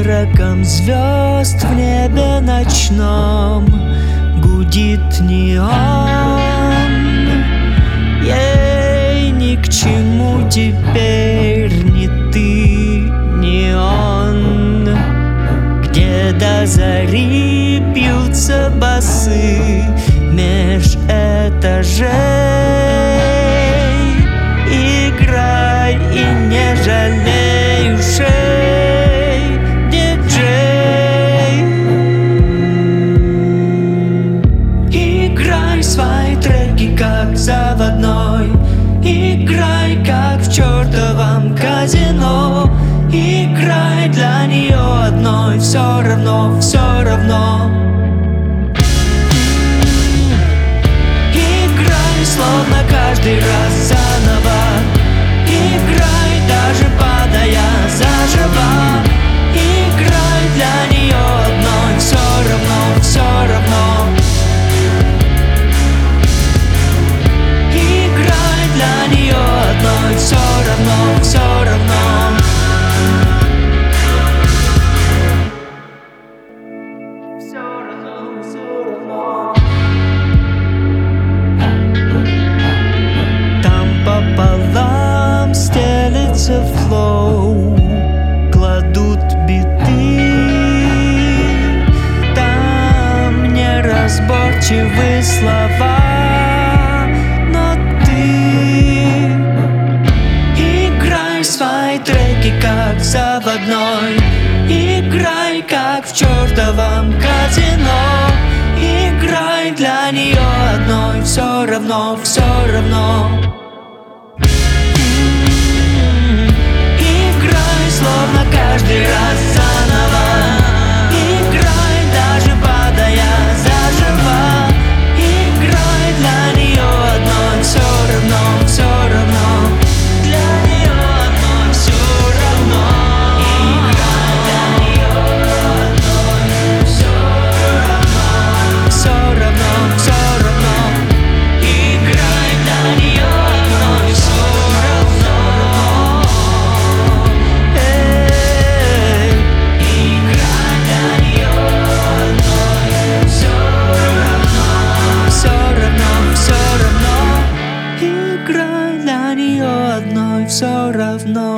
призраком звезд в небе ночном гудит неон. Ей ни к чему теперь ни ты, ни он, где до зари бьются басы меж этажей. Играй и не жалей ушей, диджей. Играй свои треки как заводной, играй как в чертовом казино. Играй для нее одной, все равно, все равно. Играй, словно каждый раз заново. Играй, даже падая заживо. Играй для нее одной, все равно, все равно. Играй для нее одной, все равно, все равно. Пополам стелится флоу, кладут биты. Там неразборчивые слова, но ты играй свои треки как заводной. Играй как в чертовом казино. Играй для нее одной, все равно, все равно. Словно каждый раз заново. Играй, даже падая заживо. Играй для нее одной, все равно, все равно. Для нее одной все равно. Играй для нее одной, все равно. Все равно, все равно. Играй для нее одной, все равно. Все равно.